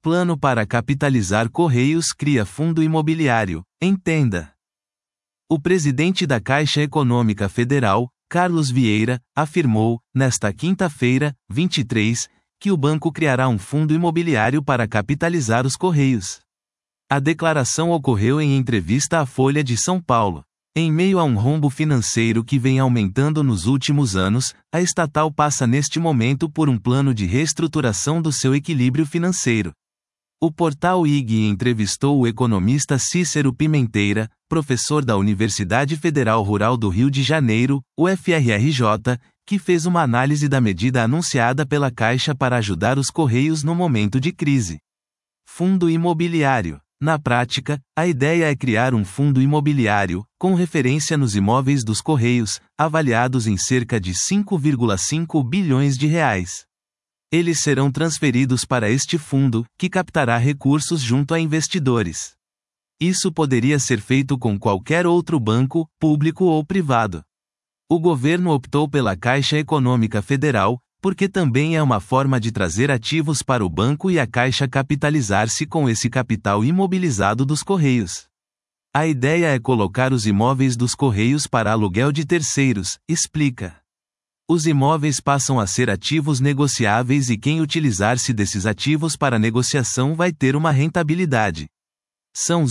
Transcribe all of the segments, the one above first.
Plano para capitalizar Correios cria fundo imobiliário. Entenda. O presidente da Caixa Econômica Federal, Carlos Vieira, afirmou, nesta quinta-feira, 23, que o banco criará um fundo imobiliário para capitalizar os Correios. A declaração ocorreu em entrevista à Folha de São Paulo. Em meio a um rombo financeiro que vem aumentando nos últimos anos, a estatal passa neste momento por um plano de reestruturação do seu equilíbrio financeiro. O portal IG entrevistou o economista Cícero Pimenteira, professor da Universidade Federal Rural do Rio de Janeiro, UFRJ, que fez uma análise da medida anunciada pela Caixa para ajudar os Correios no momento de crise. Fundo imobiliário. Na prática, a ideia é criar um fundo imobiliário, com referência nos imóveis dos Correios, avaliados em cerca de 5,5 bilhões de reais. Eles serão transferidos para este fundo, que captará recursos junto a investidores. Isso poderia ser feito com qualquer outro banco, público ou privado. O governo optou pela Caixa Econômica Federal, porque também é uma forma de trazer ativos para o banco e a Caixa capitalizar-se com esse capital imobilizado dos Correios. A ideia é colocar os imóveis dos Correios para aluguel de terceiros, explica. Os imóveis passam a ser ativos negociáveis e quem utilizar-se desses ativos para negociação vai ter uma rentabilidade. São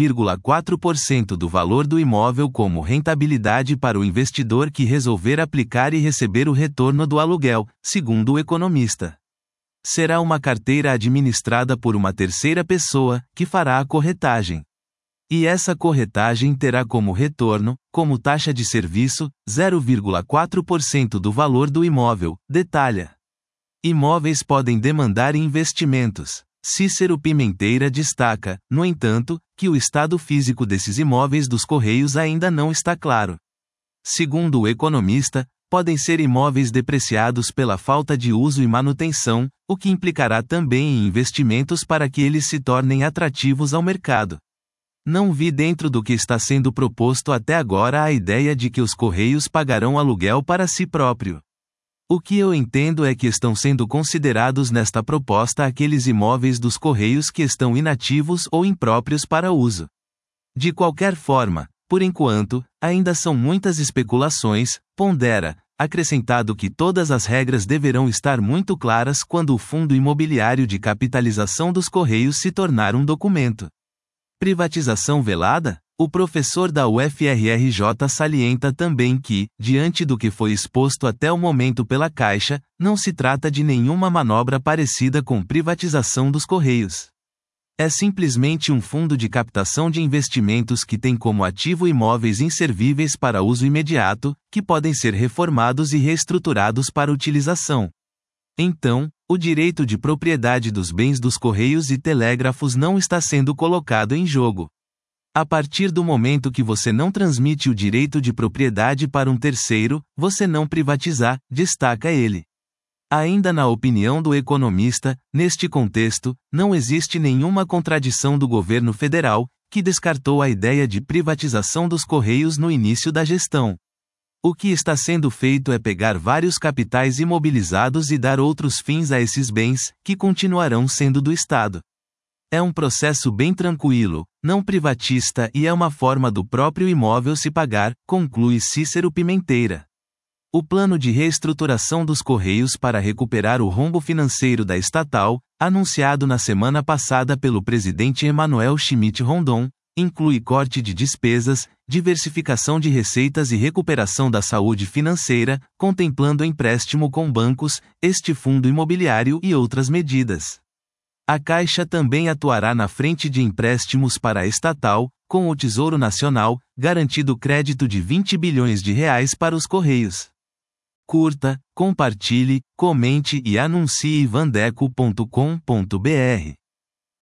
0,4% do valor do imóvel como rentabilidade para o investidor que resolver aplicar e receber o retorno do aluguel, segundo o economista. Será uma carteira administrada por uma terceira pessoa, que fará a corretagem. E essa corretagem terá como retorno, como taxa de serviço, 0,4% do valor do imóvel, detalha. Imóveis podem demandar investimentos. Cícero Pimenteira destaca, no entanto, que o estado físico desses imóveis dos Correios ainda não está claro. Segundo o economista, podem ser imóveis depreciados pela falta de uso e manutenção, o que implicará também em investimentos para que eles se tornem atrativos ao mercado. Não vi dentro do que está sendo proposto até agora a ideia de que os Correios pagarão aluguel para si próprio. O que eu entendo é que estão sendo considerados nesta proposta aqueles imóveis dos Correios que estão inativos ou impróprios para uso. De qualquer forma, por enquanto, ainda são muitas especulações, pondera, acrescentado que todas as regras deverão estar muito claras quando o Fundo Imobiliário de Capitalização dos Correios se tornar um documento. Privatização velada? O professor da UFRJ salienta também que, diante do que foi exposto até o momento pela Caixa, não se trata de nenhuma manobra parecida com privatização dos Correios. É simplesmente um fundo de captação de investimentos que tem como ativo imóveis inservíveis para uso imediato, que podem ser reformados e reestruturados para utilização. Então, o direito de propriedade dos bens dos Correios e Telégrafos não está sendo colocado em jogo. A partir do momento que você não transmite o direito de propriedade para um terceiro, você não privatizar, destaca ele. Ainda na opinião do economista, neste contexto, não existe nenhuma contradição do governo federal, que descartou a ideia de privatização dos Correios no início da gestão. O que está sendo feito é pegar vários capitais imobilizados e dar outros fins a esses bens, que continuarão sendo do Estado. É um processo bem tranquilo, não privatista e é uma forma do próprio imóvel se pagar, conclui Cícero Pimenteira. O plano de reestruturação dos Correios para recuperar o rombo financeiro da estatal, anunciado na semana passada pelo presidente Emanuel Schmidt Rondon, inclui corte de despesas, diversificação de receitas e recuperação da saúde financeira, contemplando empréstimo com bancos, este fundo imobiliário e outras medidas. A Caixa também atuará na frente de empréstimos para a estatal, com o Tesouro Nacional, garantido crédito de 20 bilhões de reais para os Correios. Curta, compartilhe, comente e anuncie vandeco.com.br.